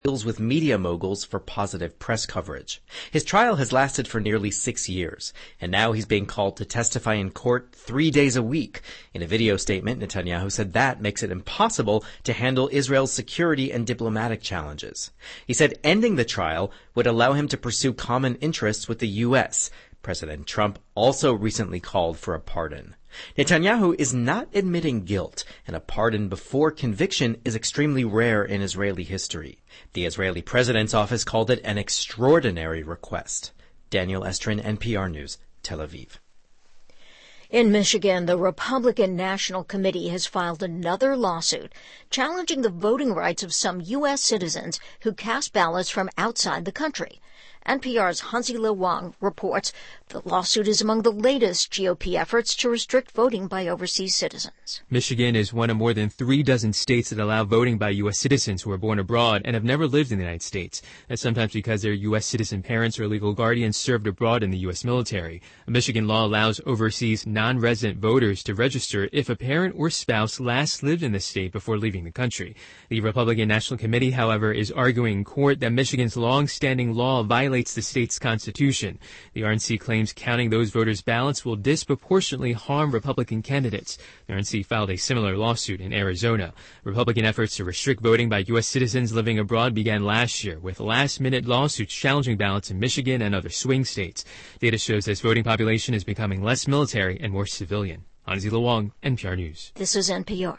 deals with media moguls for positive press coverage. His trial has lasted for nearly 6 years, and now he's being called to testify in court 3 days a week. In a video statement, Netanyahu said that makes it impossible to handle Israel's security and diplomatic challenges. He said ending the trial would allow him to pursue common interests with the U.S. President Trump also recently called for a pardon. Netanyahu is not admitting guilt, and a pardon before conviction is extremely rare in Israeli history. The Israeli president's office called it an extraordinary request. Daniel Estrin, NPR News, Tel Aviv. In Michigan, the Republican National Committee has filed another lawsuit challenging the voting rights of some U.S. citizens who cast ballots from outside the country. NPR's Hansi Lo Wang reports the lawsuit is among the latest GOP efforts to restrict voting by overseas citizens. Michigan is one of more than 36 states that allow voting by U.S. citizens who are born abroad and have never lived in the United States. That's sometimes because their U.S. citizen parents or legal guardians served abroad in the U.S. military. A Michigan law allows overseas non-resident voters to register if a parent or spouse last lived in the state before leaving the country. The Republican National Committee, however, is arguing in court that Michigan's long-standing law violates the state's constitution. The RNC claims counting those voters' ballots will disproportionately harm Republican candidates. The RNC filed a similar lawsuit in Arizona. Republican efforts to restrict voting by U.S. citizens living abroad began last year with last-minute lawsuits challenging ballots in Michigan and other swing states. Data shows this voting population is becoming less military and more civilian. Hansi Lo Wang, NPR News. This is NPR.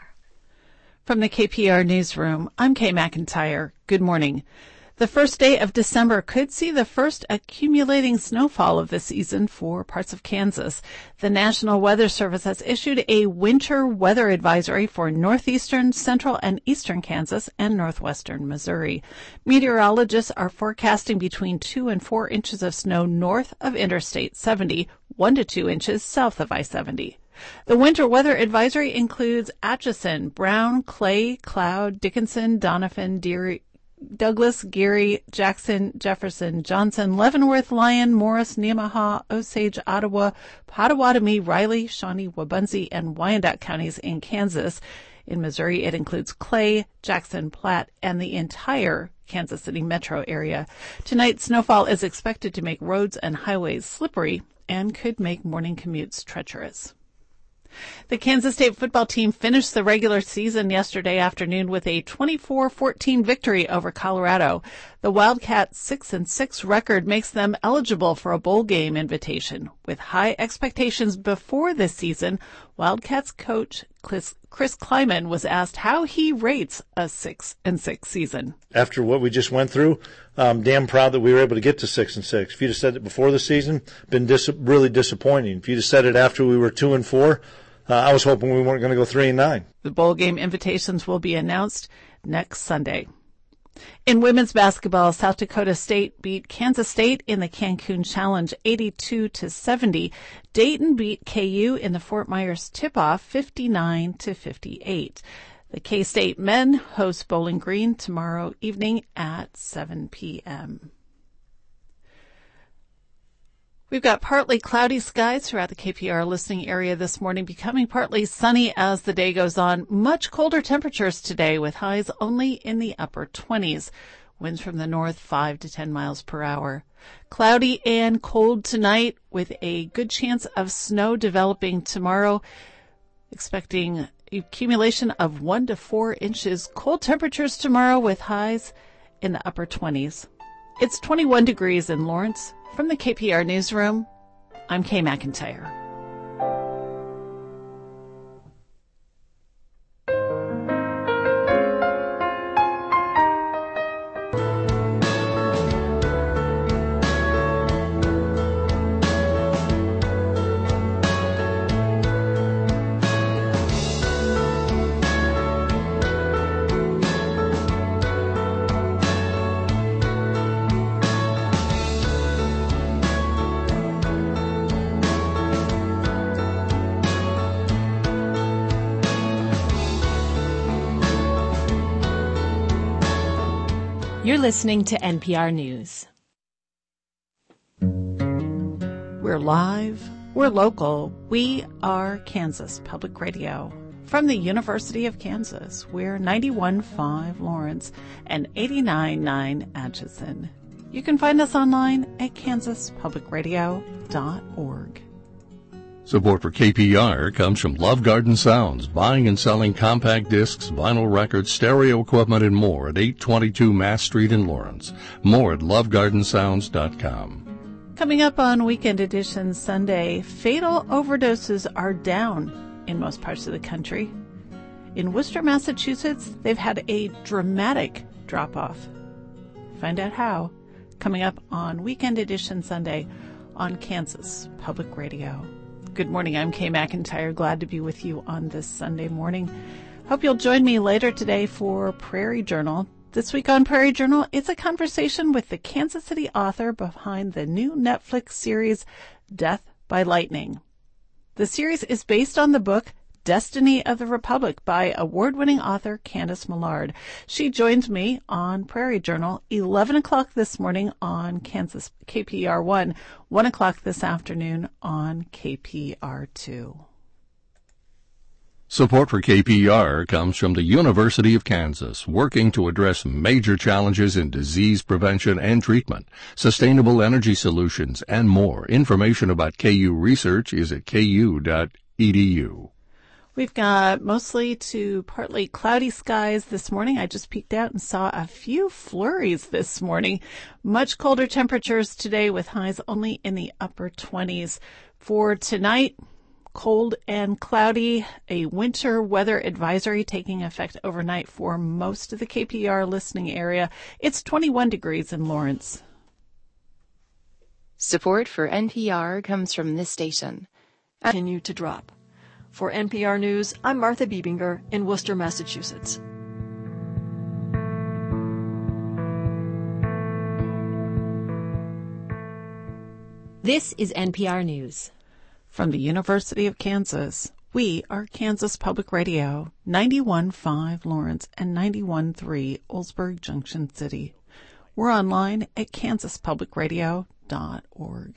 From the KPR Newsroom, I'm Kay McIntyre. Good morning. The first day of December could see the first accumulating snowfall of the season for parts of Kansas. The National Weather Service has issued a winter weather advisory for northeastern, central, and eastern Kansas and northwestern Missouri. Meteorologists are forecasting between 2 and 4 inches of snow north of Interstate 70, 1 to 2 inches south of I-70. The winter weather advisory includes Atchison, Brown, Clay, Cloud, Dickinson, Donovan, Deary, Douglas, Geary, Jackson, Jefferson, Johnson, Leavenworth, Lyon, Morris, Nemaha, Osage, Ottawa, Potawatomi, Riley, Shawnee, Wabaunsee, and Wyandotte counties in Kansas. In Missouri, it includes Clay, Jackson, Platte, and the entire Kansas City metro area. Tonight, snowfall is expected to make roads and highways slippery and could make morning commutes treacherous. The Kansas State football team finished the regular season yesterday afternoon with a 24-14 victory over Colorado. The Wildcats' 6-6 record makes them eligible for a bowl game invitation. With high expectations before this season, Wildcats coach Chris Kleiman was asked how he rates a 6-6 season. After what we just went through, I'm damn proud that we were able to get to 6-6. If you'd have said it before the season, been really disappointing. If you'd have said it after we were 2-4, I was hoping we weren't going to go 3-9. The bowl game invitations will be announced next Sunday. In women's basketball, South Dakota State beat Kansas State in the Cancun Challenge 82-70. Dayton beat KU in the Fort Myers tip-off 59-58. The K-State men host Bowling Green tomorrow evening at 7 p.m. We've got partly cloudy skies throughout the KPR listening area this morning, becoming partly sunny as the day goes on. Much colder temperatures today with highs only in the upper 20s. Winds from the north 5 to 10 miles per hour. Cloudy and cold tonight with a good chance of snow developing tomorrow. Expecting accumulation of 1 to 4 inches. Cold temperatures tomorrow with highs in the upper 20s. It's 21 degrees in Lawrence. From the KPR Newsroom, I'm Kay McIntyre. You're listening to NPR News. We're live. We're local. We are Kansas Public Radio. from the University of Kansas. We're 91.5 Lawrence and 89.9 Atchison. You can find us online at kansaspublicradio.org. Support for KPR comes from Love Garden Sounds, buying and selling compact discs, vinyl records, stereo equipment, and more at 822 Mass Street in Lawrence. More at lovegardensounds.com. Coming up on Weekend Edition Sunday, fatal overdoses are down in most parts of the country. In Worcester, Massachusetts, they've had a dramatic drop-off. Find out how. Coming up on Weekend Edition Sunday on Kansas Public Radio. Good morning, I'm Kay McIntyre. Glad to be with you on this Sunday morning. Hope you'll join me later today for Prairie Journal. This week on Prairie Journal, it's a conversation with the Kansas City author behind the new Netflix series Death by Lightning. The series is based on the book Destiny of the Republic by award-winning author Candace Millard. She joined me on Prairie Journal 11 o'clock this morning on Kansas KPR1, 1 o'clock this afternoon on KPR2. Support for KPR comes from the University of Kansas, working to address major challenges in disease prevention and treatment, sustainable energy solutions, and more. Information about KU research is at ku.edu. We've got mostly to partly cloudy skies this morning. I just peeked out and saw a few flurries this morning. Much colder temperatures today with highs only in the upper 20s. For tonight, cold and cloudy, a winter weather advisory taking effect overnight for most of the KPR listening area. It's 21 degrees in Lawrence. Support for NPR comes from this station. Continue to drop. For NPR News, I'm Martha Biebinger in Worcester, Massachusetts. This is NPR News. From the University of Kansas, we are Kansas Public Radio, 91.5 Lawrence and 91.3 Oldsburg Junction City. We're online at kansaspublicradio.org.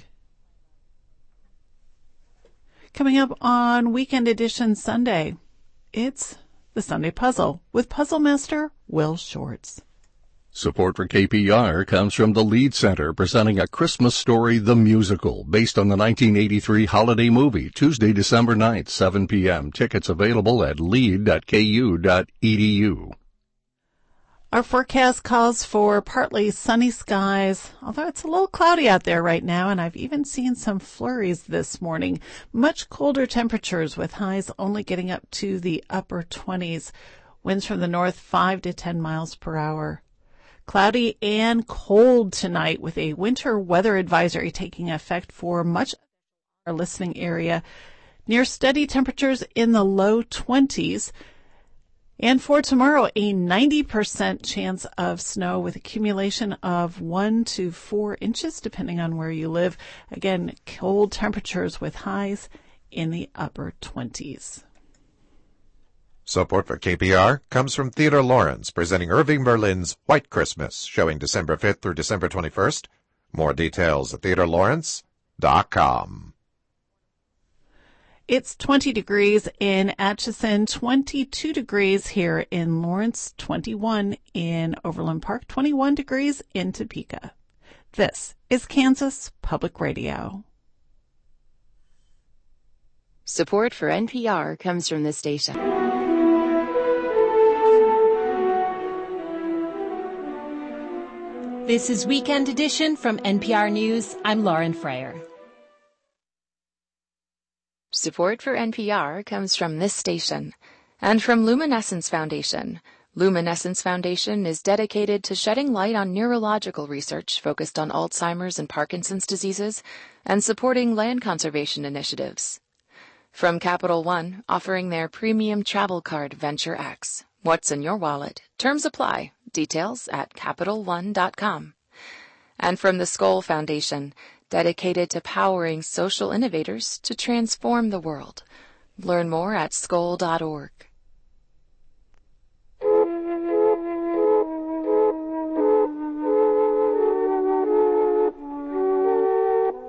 Coming up on Weekend Edition Sunday, it's the Sunday Puzzle with Puzzle Master Will Shorts. Support for KPR comes from the Lead Center, presenting A Christmas Story, the Musical, based on the 1983 holiday movie, Tuesday, December 9th, 7 p.m. Tickets available at lead.ku.edu. Our forecast calls for partly sunny skies, although it's a little cloudy out there right now, and I've even seen some flurries this morning. Much colder temperatures with highs only getting up to the upper 20s. Winds from the north 5 to 10 miles per hour. Cloudy and cold tonight with a winter weather advisory taking effect for much of our listening area. Near steady temperatures in the low 20s. And for tomorrow, a 90% chance of snow with accumulation of 1 to 4 inches, depending on where you live. Again, cold temperatures with highs in the upper 20s. Support for KPR comes from Theodore Lawrence, presenting Irving Berlin's White Christmas, showing December 5th through December 21st. More details at theodorelawrence.com. It's 20 degrees in Atchison, 22 degrees here in Lawrence, 21 in Overland Park, 21 degrees in Topeka. This is Kansas Public Radio. Support for NPR comes from this station. This is Weekend Edition from NPR News. I'm Lauren Frayer. Support for NPR comes from this station and from Luminescence Foundation. Luminescence Foundation is dedicated to shedding light on neurological research focused on Alzheimer's and Parkinson's diseases and supporting land conservation initiatives. From Capital One, offering their premium travel card Venture X. What's in your wallet? Terms apply. Details at CapitalOne.com. And from the Skoll Foundation, dedicated to powering social innovators to transform the world. Learn more at skoll.org.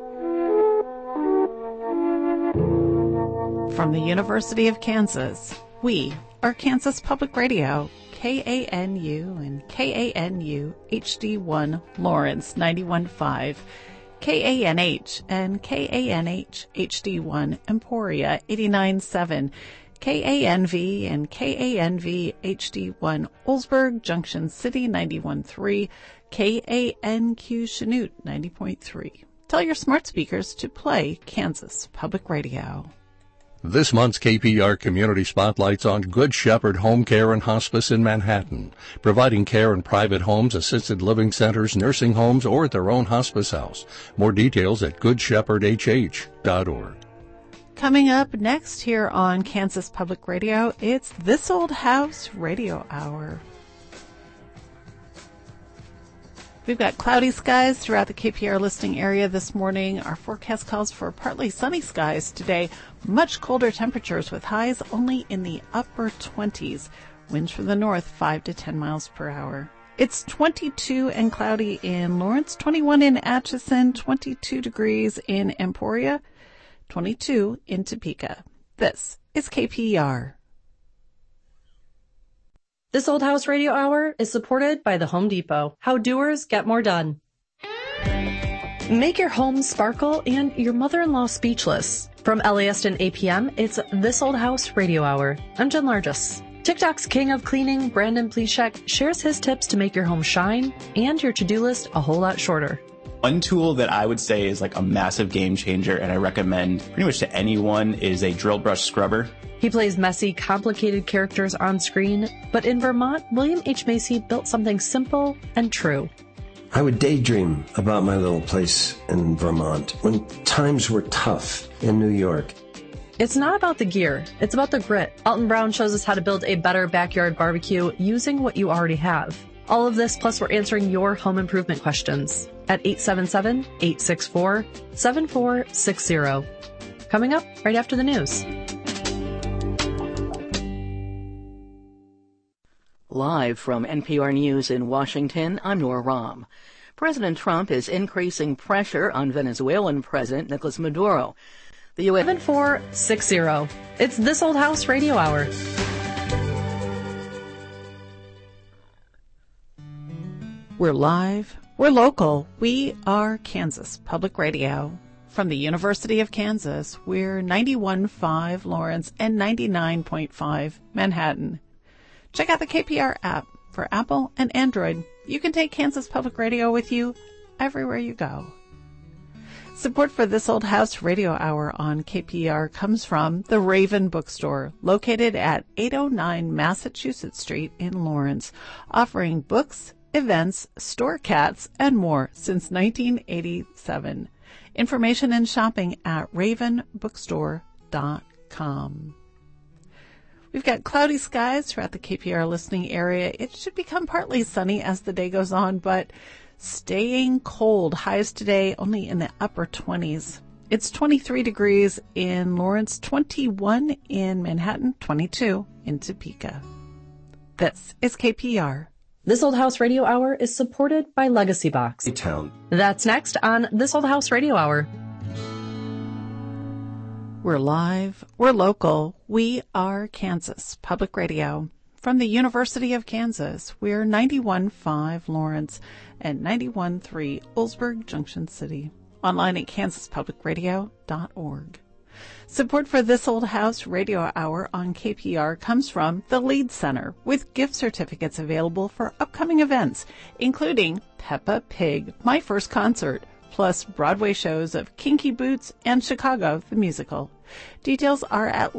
From the University of Kansas, We are Kansas Public Radio, KANU and KANU HD1 Lawrence 91.5, KANH and KANH HD1 Emporia 89.7, KANV and KANV HD1 Oldsburg Junction City 91.3, KANQ Chanute 90.3. Tell your smart speakers to play Kansas Public Radio. This month's KPR Community Spotlight's on Good Shepherd Home Care and Hospice in Manhattan, providing care in private homes, assisted living centers, nursing homes, or at their own hospice house. More details at goodshepherdhh.org. Coming up next here on Kansas Public Radio, it's This Old House Radio Hour. We've got cloudy skies throughout the KPR listing area this morning. Our forecast calls for partly sunny skies today. Much colder temperatures with highs only in the upper 20s. Winds from the north 5 to 10 miles per hour. It's 22 and cloudy in Lawrence, 21 in Atchison, 22 degrees in Emporia, 22 in Topeka. This is KPR. This Old House Radio Hour is supported by the Home Depot. How doers get more done. Make your home sparkle and your mother-in-law speechless. From LAist and APM, it's This Old House Radio Hour. I'm Jen Largis. TikTok's king of cleaning, Brandon Pleshek, shares his tips to make your home shine and your to-do list a whole lot shorter. One tool that I would say is like a massive game changer and I recommend pretty much to anyone is a drill brush scrubber. He plays messy, complicated characters on screen, but in Vermont, William H. Macy built something simple and true. I would daydream about my little place in Vermont when times were tough in New York. It's not about the gear, it's about the grit. Alton Brown shows us how to build a better backyard barbecue using what you already have. All of this, plus we're answering your home improvement questions at 877-864-7460. Coming up right after the news. Live from NPR News in Washington, I'm Nora Rahm. President Trump is increasing pressure on Venezuelan President Nicolas Maduro. The U.S. 7460. It's This Old House Radio Hour. We're live. We're local. We are Kansas Public Radio. From the University of Kansas, we're 91.5 Lawrence and 99.5 Manhattan. Check out the KPR app for Apple and Android. You can take Kansas Public Radio with you everywhere you go. Support for This Old House Radio Hour on KPR comes from the Raven Bookstore, located at 809 Massachusetts Street in Lawrence, offering books, events, store cats, and more since 1987. Information and shopping at ravenbookstore.com. We've got cloudy skies throughout the KPR listening area. It should become partly sunny as the day goes on, but staying cold. Highs today only in the upper 20s. It's 23 degrees in Lawrence, 21 in Manhattan, 22 in Topeka. This is KPR. This Old House Radio Hour is supported by Legacy Box. Town. That's next on This Old House Radio Hour. We're live. We're local. We are Kansas Public Radio. From the University of Kansas, we're 91.5 Lawrence and 91.3 Oldsburg Junction City. Online at kansaspublicradio.org. Support for This Old House Radio Hour on KPR comes from the Lead Center, with gift certificates available for upcoming events, including Peppa Pig, My First Concert, plus Broadway shows of Kinky Boots and Chicago the Musical. Details are at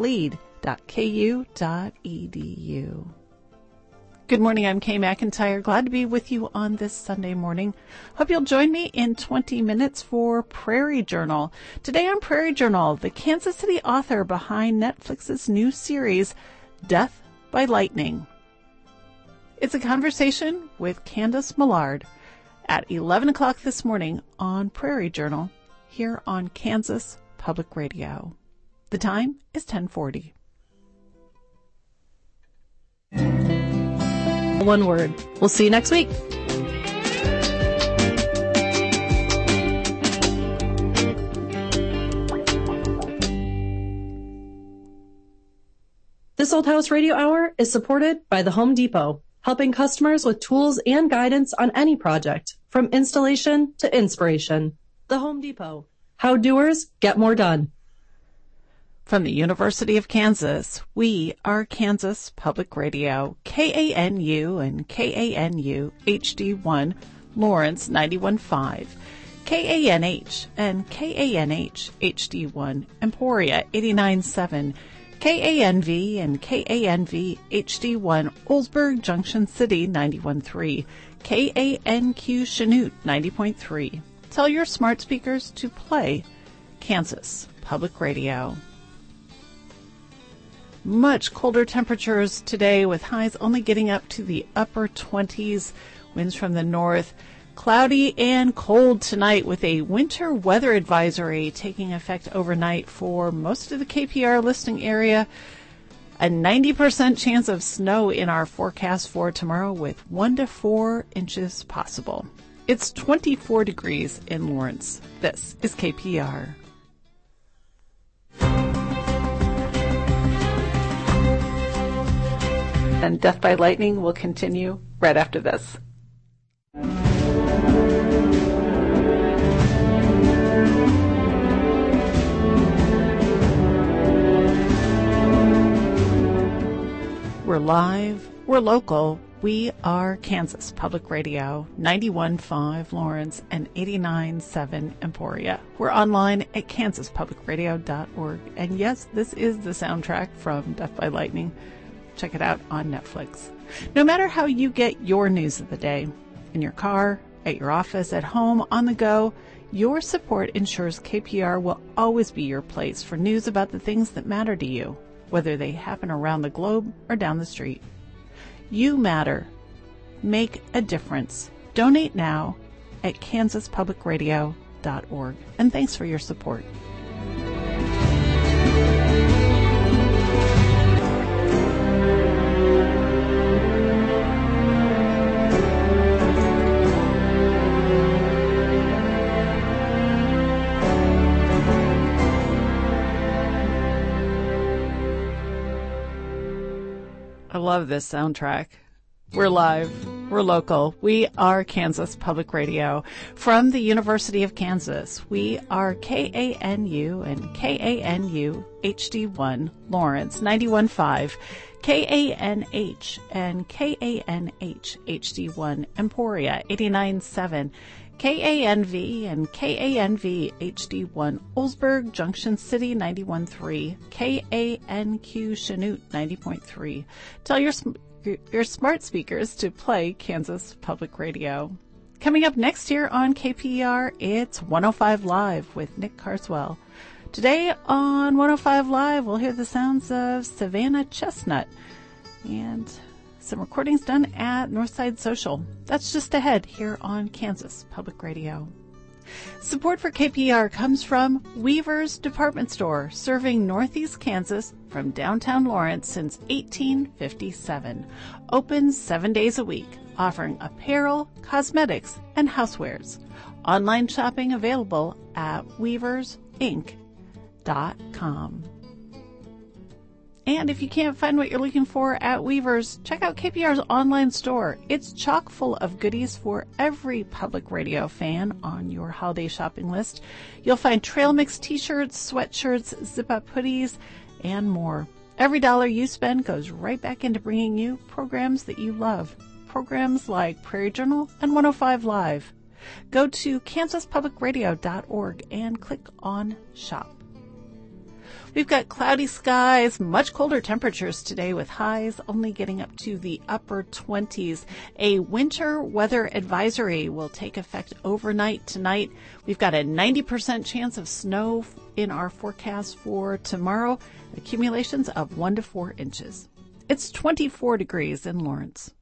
lead.ku.edu. Good morning, I'm Kay McIntyre. Glad to be with you on this Sunday morning. Hope you'll join me in 20 minutes for Prairie Journal. Today on Prairie Journal, the Kansas City author behind Netflix's new series, Death by Lightning. It's a conversation with Candace Millard at 11 o'clock this morning on Prairie Journal here on Kansas Public Radio. The time is 10:40. One word. We'll see you next week. This Old House Radio Hour is supported by the Home Depot, helping customers with tools and guidance on any project, from installation to inspiration. The Home Depot. How doers get more done. From the University of Kansas, we are Kansas Public Radio, KANU and KANU HD1, Lawrence 91.5, KANH and KANH HD1, Emporia 89.7, KANV and KANV HD1, Oldsburg Junction City 91.3, KANQ Chanute 90.3. Tell your smart speakers to play Kansas Public Radio. Much colder temperatures today with highs only getting up to the upper 20s, winds from the north. Cloudy and cold tonight with a winter weather advisory taking effect overnight for most of the KPR listing area. A 90% chance of snow in our forecast for tomorrow with 1 to 4 inches possible. It's 24 degrees in Lawrence. This is KPR. And Death by Lightning will continue right after this. We're live, we're local, we are Kansas Public Radio, 91.5 Lawrence and 89.7 Emporia. We're online at kansaspublicradio.org. And yes, this is the soundtrack from Death by Lightning. Check it out on Netflix. No matter how you get your news of the day, in your car, at your office, at home, on the go, your support ensures KPR will always be your place for news about the things that matter to you, whether they happen around the globe or down the street. You matter. Make a difference. Donate now at kansaspublicradio.org. And thanks for your support. I love this soundtrack. We're live. We're local. We are Kansas Public Radio. From the University of Kansas, we are KANU and KANU HD1, Lawrence 91.5, KANH and KANH HD1, Emporia 89.7, KANV and KANV HD1, Oldsburg Junction City 91.3, KANQ Chanute 90.3. Tell your smart speakers to play Kansas Public Radio. Coming up next year on KPR, it's 105 Live with Nick Carswell. Today on 105 Live, we'll hear the sounds of Savannah Chestnut and some recordings done at Northside Social. That's just ahead here on Kansas Public Radio. Support for KPR comes from Weaver's Department Store, serving Northeast Kansas from downtown Lawrence since 1857. Open 7 days a week, offering apparel, cosmetics, and housewares. Online shopping available at weaversinc.com. And if you can't find what you're looking for at Weaver's, check out KPR's online store. It's chock full of goodies for every public radio fan on your holiday shopping list. You'll find trail mix t-shirts, sweatshirts, zip-up hoodies, and more. Every dollar you spend goes right back into bringing you programs that you love. Programs like Prairie Journal and 105 Live. Go to kansaspublicradio.org and click on Shop. We've got cloudy skies, much colder temperatures today with highs only getting up to the upper 20s. A winter weather advisory will take effect overnight tonight. We've got a 90% chance of snow in our forecast for tomorrow, accumulations of 1 to 4 inches. It's 24 degrees in Lawrence.